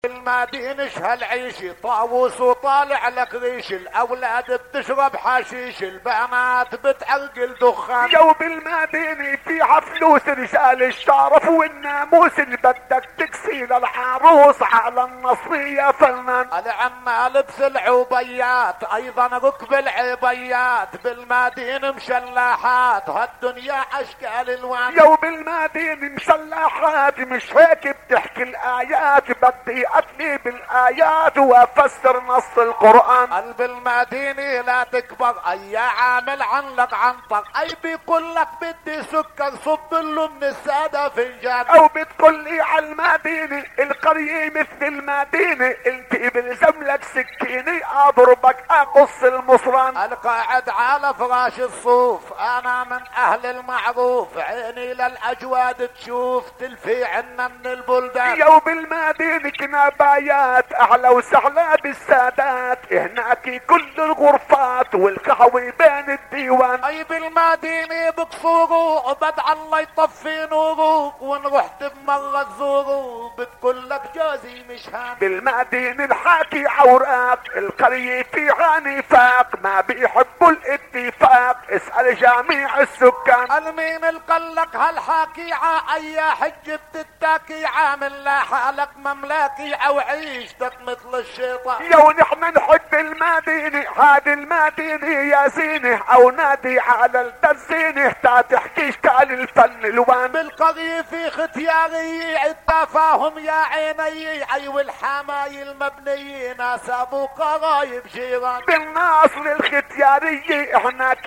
المدينش هالعيشي طاووس وطالع لك ريش، الاولاد بتشرب حشيش، البنات بتعرقل دخان. جو بالمدينة فيها فلوس رجال الشرف والناموس، اللي بدك تكسيل العروس على النصرية فنان. العمال لبس العبيات ايضا ركب العبيات، بالمدينة مشلاحات هالدنيا اشكال الوان. جو بالمدينة مشلاحات مش هيك بتحكي الايات، بدي اتلي بالايات وافسر نص القرآن. قلب المدينة لا تكبر اي عامل عنلك عنطر، اي بيقول لك بدي سكر صب له من السادة فنجان. او بتقول لي على المدينة القرية مثل المدينة، انت بلزم لك سكيني اضربك اقص المصران. القاعد على فراش الصوف انا من اهل المعروف، عيني للاجواد تشوف تلفي عنا من البلدان. يو بالمدينة كنبايات اعلى وسعلى بالسادات، هناك كل الغرفات والقهوة بين الديوان. اي بالمدينة بقصوره وبدع الله يطفي نوره، وان رحت بمرة تزوره بتقول لك جوزي مش هان. بالمدينة الحاكي عوراق، القرية فيها نفاق ما بيحبوا الاتفاق، اسأل جميع السكان. المين القلق هالحاكي اي حج بتتاكي، عامل لا حالك مملاكي او عيشتك مثل الشيطان. يو نحن نحب المدينة، هذه المدينة يا زينة، او نادي على الدزينة تا تحكيش كال الفن الوان. بالقرية في ختياري التفاهم يا عيني، اي والحماي المبنية ناس ابو قرايب جيران. بالناصر الختيارية هناك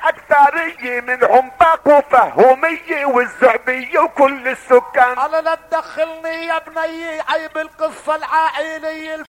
الاكثرية منهم باقوا فهومية والزعبية وكل السكان. على لا تدخلني يا بني اي بالقصة العائلية.